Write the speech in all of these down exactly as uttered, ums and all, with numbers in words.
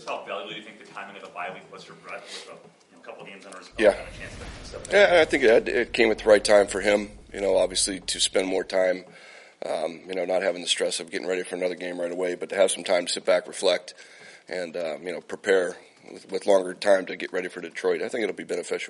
Just how valuable do you think the timing of the bye week was for Brett with a you know, couple of games under his belt? Yeah. And a chance to step Yeah, I think it, it came at the right time for him, you know, obviously to spend more time, um, you know, not having the stress of getting ready for another game right away, but to have some time to sit back, reflect, and, um, you know, prepare with, with longer time to get ready for Detroit. I think it'll be beneficial.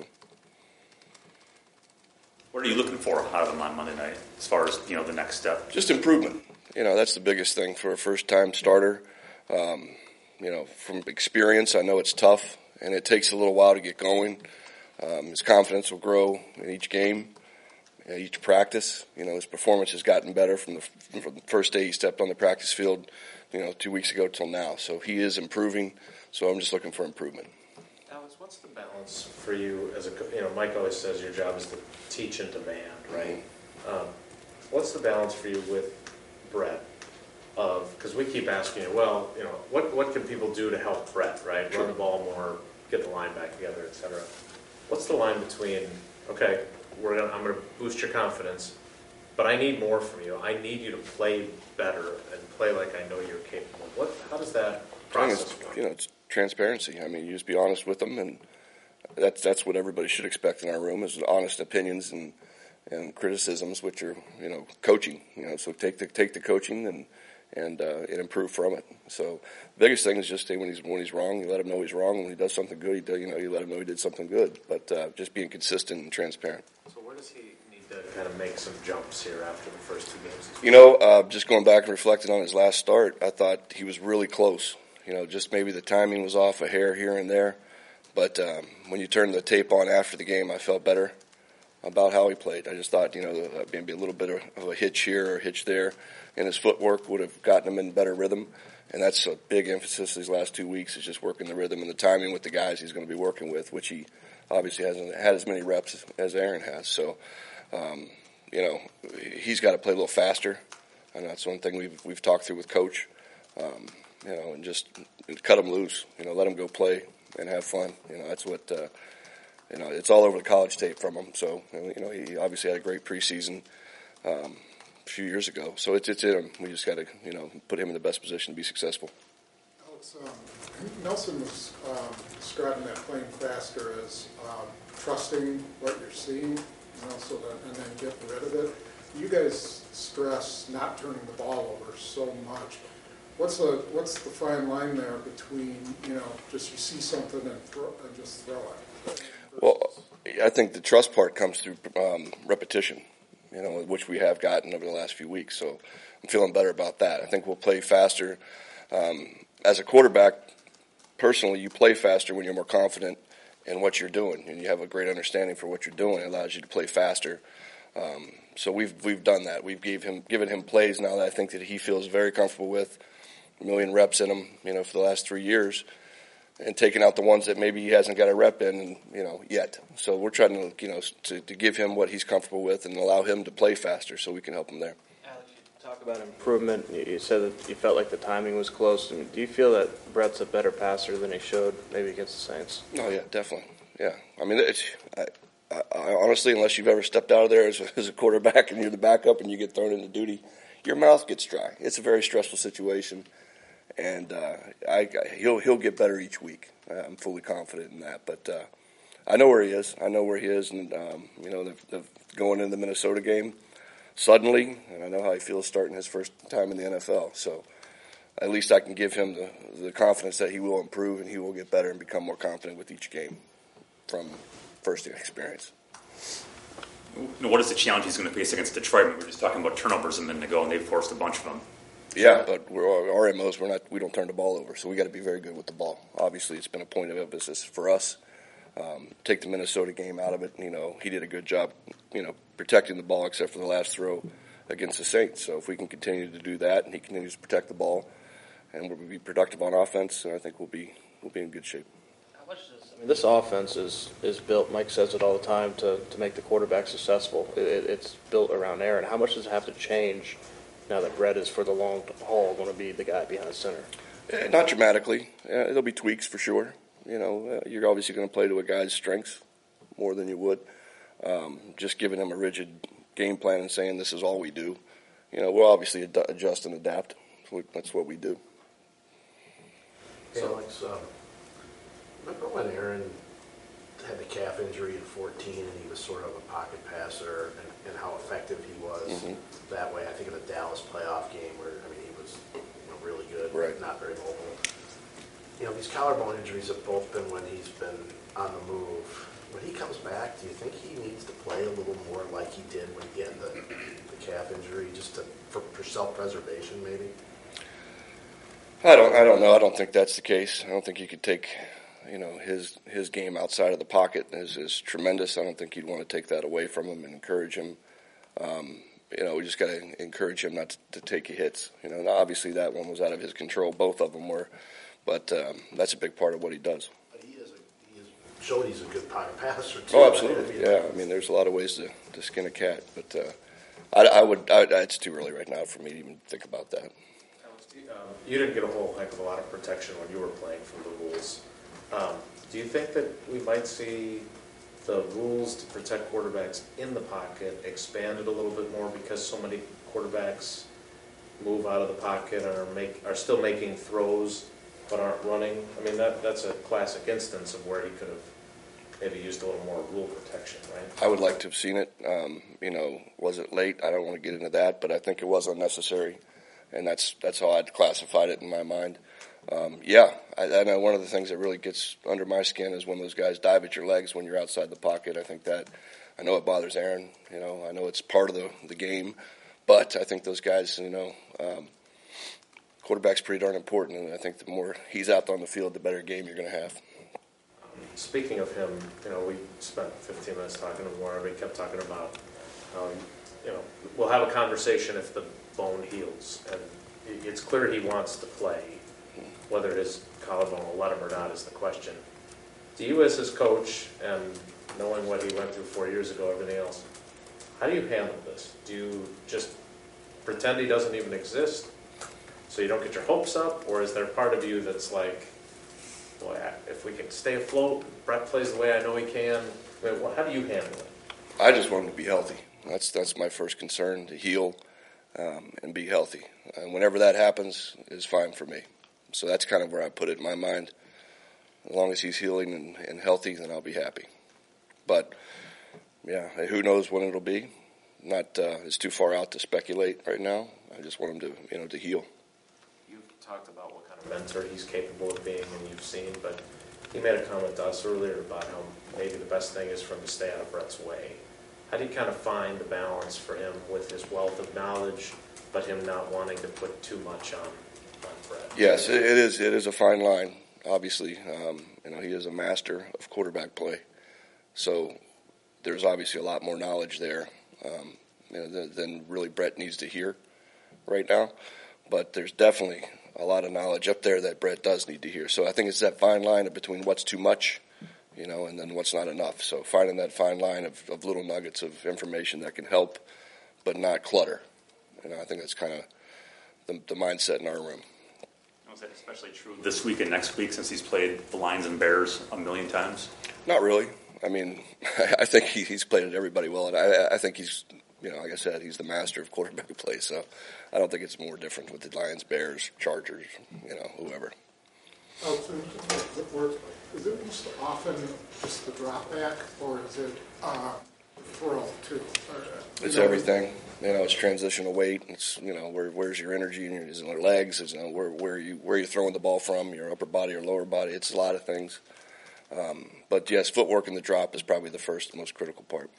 What are you looking for out of him on Monday night as far as, you know, the next step? Just improvement. You know, that's the biggest thing for a first-time starter. Um, you know, from experience, I know it's tough, and it takes a little while to get going. Um, his confidence will grow in each game, each practice. You know, his performance has gotten better from the, from the first day he stepped on the practice field, you know, two weeks ago till now. So he is improving, so I'm just looking for improvement. Alex, what's the balance for you as a, you know, Mike always says your job is to teach and demand, right? Mm-hmm. Um, what's the balance for you with Brett of, because we keep asking you, well, you know, what, what can people do to help Brett, right? Sure. Run the ball more, get the line back together, et cetera. What's the line between, okay, we're gonna, I'm going to boost your confidence, but I need more from you. I need you to play better and play like I know you're capable. What, how does that process work? You know, it's transparency. I mean, you just be honest with them, and that's that's what everybody should expect in our room is honest opinions and and criticisms, which are, you know, coaching. You know, so take the take the coaching and and uh, and improve from it. So the biggest thing is just when he's when he's wrong, you let him know he's wrong. When he does something good, he do, you know you let him know he did something good. But uh, just being consistent and transparent. So where does he need to kind of make some jumps here after the first two games? You know, uh, just going back and reflecting on his last start, I thought he was really close. You know, just maybe the timing was off a hair here and there. But um, when you turn the tape on after the game, I felt better about how he played. I just thought, you know, maybe a little bit of a hitch here or a hitch there, and his footwork would have gotten him in better rhythm. And that's a big emphasis these last two weeks is just working the rhythm and the timing with the guys he's going to be working with, which he obviously hasn't had as many reps as Aaron has. So, um, you know, he's got to play a little faster. And that's one thing we've we've talked through with Coach. Um, you know, and just cut him loose. You know, let him go play and have fun. You know, that's what. Uh, You know, it's all over the college tape from him. So, you know, he obviously had a great preseason um, a few years ago. So it's it's in him. We just got to, you know, put him in the best position to be successful. Alex, um, Nelson was um, describing that playing faster as um, trusting what you're seeing, you know, so that, and then getting rid of it. You guys stress not turning the ball over so much. What's the what's the fine line there between, you know, just you see something and, throw, and just throw it? Well, I think the trust part comes through um, repetition, you know, which we have gotten over the last few weeks. So I'm feeling better about that. I think we'll play faster. Um, as a quarterback, personally, you play faster when you're more confident in what you're doing, and you have a great understanding for what you're doing. It allows you to play faster. Um, so we've we've done that. We've gave him given him plays now that I think that he feels very comfortable with, a million reps in him, you know, for the last three years. And taking out the ones that maybe he hasn't got a rep in, you know, yet. So we're trying to, you know, to, to give him what he's comfortable with and allow him to play faster so we can help him there. Alex, you talk about improvement. You said that you felt like the timing was close. I mean, do you feel that Brett's a better passer than he showed maybe against the Saints? Oh, yeah, definitely. Yeah. I mean, it's, I, I, I honestly, unless you've ever stepped out of there as a, as a quarterback and you're the backup and you get thrown into duty, your mouth gets dry. It's a very stressful situation. And uh, I, he'll he'll get better each week. I'm fully confident in that. But uh, I know where he is. I know where he is. And, um, you know, the, the, going into the Minnesota game suddenly, and I know how he feels starting his first time in the N F L. So at least I can give him the, the confidence that he will improve and he will get better and become more confident with each game from first experience. What is the challenge he's going to face against Detroit? We were just talking about turnovers a minute ago, and they've forced a bunch of them. Yeah, but we're, our M O is we're not we don't turn the ball over, so we got to be very good with the ball. Obviously, it's been a point of emphasis for us. Um, take the Minnesota game out of it. You know, he did a good job, you know, protecting the ball except for the last throw against the Saints. So if we can continue to do that and he continues to protect the ball, and we'll be productive on offense, I think we'll be we'll be in good shape. How much does I mean, this offense is, is built? Mike says it all the time to, to make the quarterback successful. It, it's built around Aaron. How much does it have to change now that Brett is for the long haul going to be the guy behind center? Eh, not dramatically. Uh, there'll be tweaks for sure. You know, uh, you're obviously going to play to a guy's strengths more than you would. Um, just giving him a rigid game plan and saying this is all we do. You know, we'll obviously ad- adjust and adapt. That's what we do. Hey, So- Alex, um, remember when Aaron had the calf injury in fourteen and he was sort of a pocket passer and, and how effective he was Mhm. that way? I think of the Dallas playoff game where, I mean, he was you know, really good, Right. but not very mobile. You know, these collarbone injuries have both been when he's been on the move. When he comes back, do you think he needs to play a little more like he did when he had the, the calf injury, just to, for, for self-preservation maybe? I don't. I don't know. I don't think that's the case. I don't think you could take, you know, his his game outside of the pocket is, is tremendous. I don't think you'd want to take that away from him and encourage him. Um, you know, we just got to encourage him not to, to take hits. You know, and obviously that one was out of his control. Both of them were, but um, that's a big part of what he does. But he is, a, he is showed he's a good pocket passer too. Oh, right? absolutely. I mean, Yeah. I mean, there's a lot of ways to, to skin a cat, but uh, I, I would. I, it's too early right now for me to even think about that. Um, you didn't get a whole heck of a lot of protection when you were playing from the rules. Um, do you think that we might see the rules to protect quarterbacks in the pocket expanded a little bit more because so many quarterbacks move out of the pocket and are make are still making throws but aren't running? I mean, that that's a classic instance of where he could have maybe used a little more rule protection, right? I would like to have seen it. Um, you know, was it late? I don't want to get into that, but I think it was unnecessary. And that's that's how I'd classified it in my mind. Um, yeah, I, I know one of the things that really gets under my skin is when those guys dive at your legs when you're outside the pocket. I think that, I know it bothers Aaron. You know, I know it's part of the, the game, but I think those guys, you know, um, quarterback's pretty darn important, and I think the more he's out on the field, the better game you're going to have. Speaking of him, you know, we spent fifteen minutes talking to him where we kept talking about how, you know, we'll have a conversation if the bone heals, and it's clear he wants to play. Whether his collarbone will let him or not is the question. Do you, as his coach, and knowing what he went through four years ago, everything else, how do you handle this? Do you just pretend he doesn't even exist so you don't get your hopes up, or is there part of you that's like, boy, if we can stay afloat, Brett plays the way I know he can, I mean, how do you handle it? I just want him to be healthy. That's that's my first concern, to heal um, and be healthy. And whenever that happens, is fine for me. So that's kind of where I put it in my mind. As long as he's healing and, and healthy, then I'll be happy. But, yeah, who knows when it'll be. Not uh, it's too far out to speculate right now. I just want him to, you know, to heal. You've talked about what kind of mentor he's capable of being, and you've seen, but he made a comment to us earlier about how maybe the best thing is for him to stay out of Brett's way. How do you kind of find the balance for him with his wealth of knowledge, but him not wanting to put too much on, on Brett? Yes, it, it is. It is a fine line. Obviously, um, you know, he is a master of quarterback play, so there's obviously a lot more knowledge there, um, you know, than, than really Brett needs to hear right now. But there's definitely a lot of knowledge up there that Brett does need to hear. So I think it's that fine line between what's too much, you know, and then what's not enough. So finding that fine line of, of little nuggets of information that can help, but not clutter. You know, I think that's kind of the, the mindset in our room. Was that especially true this week and next week since he's played the Lions and Bears a million times? Not really. I mean, I think he, he's played at everybody well, and I, I think he's, you know, like I said, he's the master of quarterback play. So I don't think it's more different with the Lions, Bears, Chargers, you know, whoever. Oh, so is it most often just the drop back, or is it uh, throw too? Or, It's you know, everything. You know, it's transitional weight. It's, you know, where where's your energy? Is it your legs? Is, you know, where where you where you throwing the ball from? Your upper body or lower body? It's a lot of things. Um, but yes, footwork in the drop is probably the first, most critical part.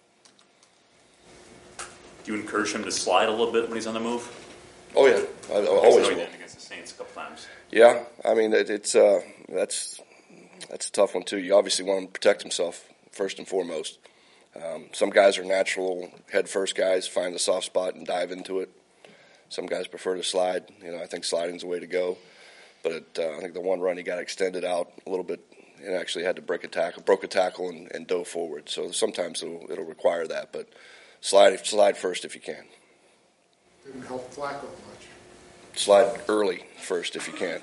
Do you encourage him to slide a little bit when he's on the move? Oh yeah, I, I Because always I know he will. did against the Saints a couple times. Yeah, I mean it, it's uh, that's that's a tough one too. You obviously want him to protect himself first and foremost. Um, some guys are natural head first guys, find the soft spot and dive into it. Some guys prefer to slide. You know, I think sliding's the way to go. But it, uh, I think the one run he got extended out a little bit and actually had to break a tackle, broke a tackle and, and dove forward. So sometimes it'll, it'll require that. But slide slide first if you can. Didn't help Flacco much. Slide early first if you can.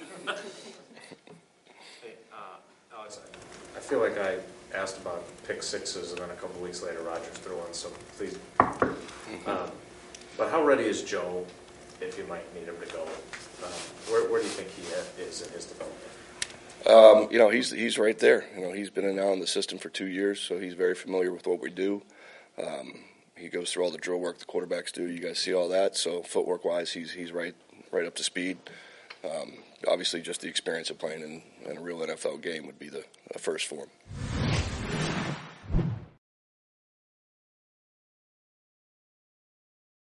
Hey, uh, Alex, I feel like I asked about pick sixes, and then a couple weeks later, Rodgers threw one. So please, um, but how ready is Joe if you might need him to go? Um, where, where do you think he is in his development? Um, you know, he's he's right there. You know, he's been in now in the system for two years, so he's very familiar with what we do. Um, he goes through all the drill work the quarterbacks do. You guys see all that. So footwork wise, he's he's right right up to speed. Um, obviously, just the experience of playing in, in a real N F L game would be the, the first for him.